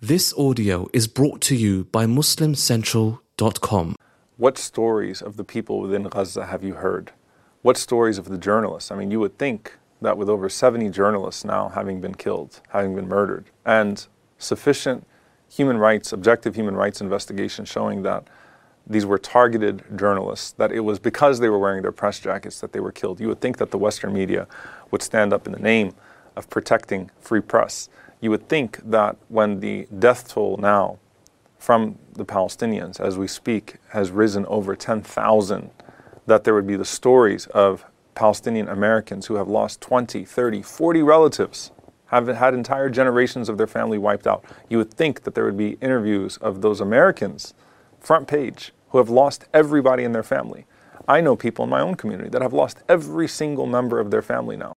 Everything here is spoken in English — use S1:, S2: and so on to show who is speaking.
S1: This audio is brought to you by MuslimCentral.com.
S2: What stories of the people within Gaza have you heard? What stories of the journalists? I mean, you would think that with over 70 journalists now having been killed, having been murdered, and sufficient human rights, objective human rights investigation showing that these were targeted journalists, that it was because they were wearing their press jackets that they were killed. You would think that the Western media would stand up in the name of protecting free press. You would think that when the death toll now from the Palestinians, as we speak, has risen over 10,000, that there would be the stories of Palestinian Americans who have lost 20, 30, 40 relatives, have had entire generations of their family wiped out. You would think that there would be interviews of those Americans, front page, who have lost everybody in their family. I know people in my own community that have lost every single member of their family now.